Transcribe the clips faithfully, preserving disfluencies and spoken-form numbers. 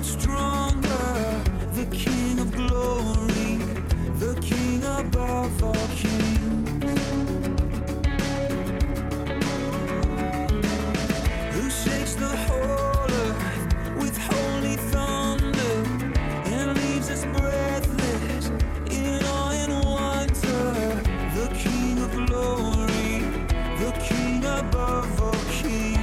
much stronger, the King of glory, the King above all kings, who shakes the whole earth with holy thunder and leaves us breathless in awe and wonder, the King of glory, the King above all kings.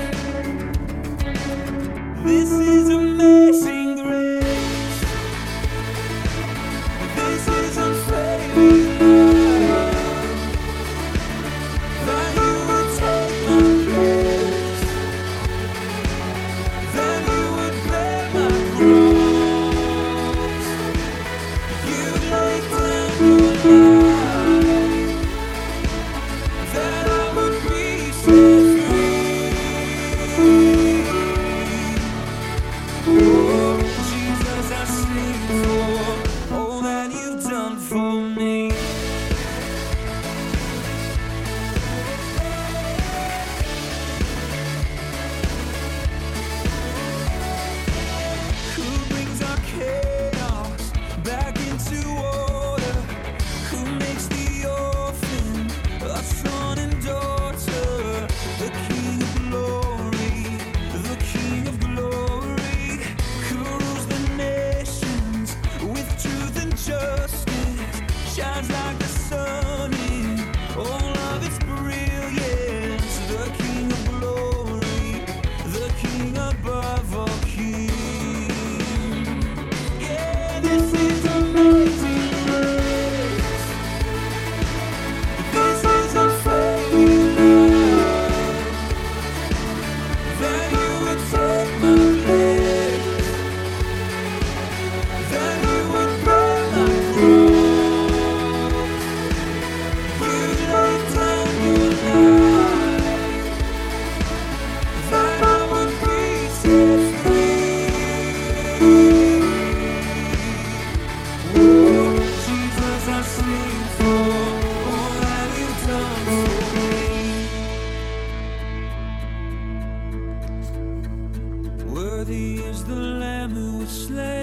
This is amazing grace. This is unfailing love. That you would take my place, that you would bear my cross. You laid down your life, that I would be set free. Oh, Jesus, I sing for all that you've done for me. Who brings our chaos back into order? Who makes the orphan a son and daughter? The King of glory, the King of glory, who rules the nations with truth and justice, shines like the sun in all of its brilliance. The King of glory, the King above all kings. Yeah, this is amazing grace. This is unfailing love, that you would take my place, that you would bear my cross. You laid down your life, that I would be set free. Oh, Jesus, I sing for all that you've done for me. Worthy is the Lamb who was slain.